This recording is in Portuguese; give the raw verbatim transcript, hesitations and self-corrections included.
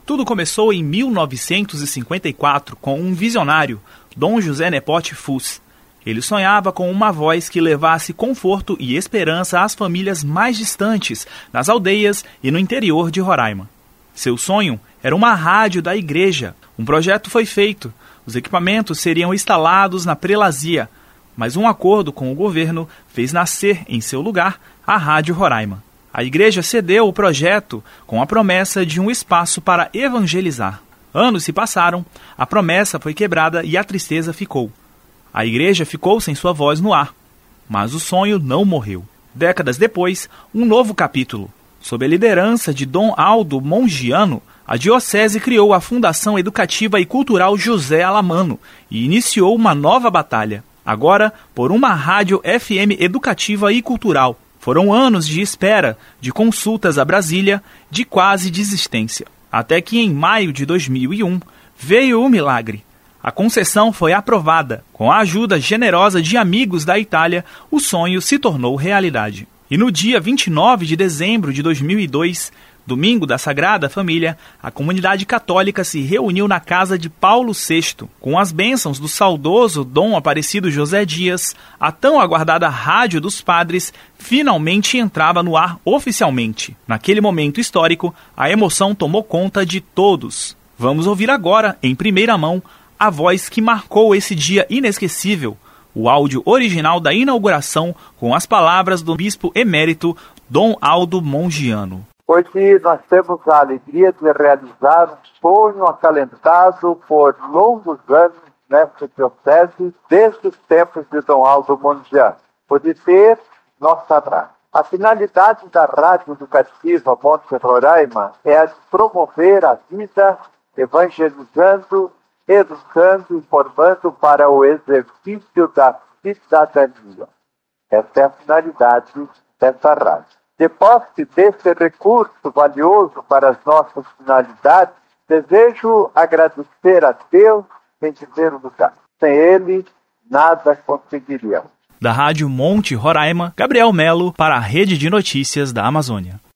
Tudo começou em mil novecentos e cinquenta e quatro com um visionário, Dom José Nepote Fus. Ele sonhava com uma voz que levasse conforto e esperança às famílias mais distantes, nas aldeias e no interior de Roraima. Seu sonho era uma rádio da igreja. Um projeto foi feito. Os equipamentos seriam instalados na prelazia, mas um acordo com o governo fez nascer em seu lugar a Rádio Roraima. A igreja cedeu o projeto com a promessa de um espaço para evangelizar. Anos se passaram, a promessa foi quebrada e a tristeza ficou. A igreja ficou sem sua voz no ar, mas o sonho não morreu. Décadas depois, um novo capítulo. Sob a liderança de Dom Aldo Mongiano, a diocese criou a Fundação Educativa e Cultural José Alamano e iniciou uma nova batalha, agora por uma rádio F M educativa e cultural. Foram anos de espera, de consultas a Brasília, de quase desistência. Até que em maio de dois mil e um, veio o milagre. A concessão foi aprovada. Com a ajuda generosa de amigos da Itália, o sonho se tornou realidade. E no dia vinte e nove de dezembro de dois mil e dois, domingo da Sagrada Família, a comunidade católica se reuniu na casa de Paulo sexto. Com as bênçãos do saudoso Dom Aparecido José Dias, a tão aguardada Rádio dos Padres finalmente entrava no ar oficialmente. Naquele momento histórico, a emoção tomou conta de todos. Vamos ouvir agora, em primeira mão, a voz que marcou esse dia inesquecível, o áudio original da inauguração com as palavras do bispo emérito Dom Aldo Mongiano. Hoje nós temos a alegria de realizar um sonho acalentado por longos anos nesta diocese, desde os tempos de Dom Aldo Mongiano, por ter nossa rádio. A finalidade da Rádio Educativa Monte Roraima é a de promover a vida, evangelizando, educando, informando para o exercício da cidadania. Essa é a finalidade dessa rádio. De posse desse recurso valioso para as nossas finalidades, desejo agradecer a Deus em primeiro lugar. Sem Ele, nada conseguiríamos. Da Rádio Monte Roraima, Gabriel Melo para a Rede de Notícias da Amazônia.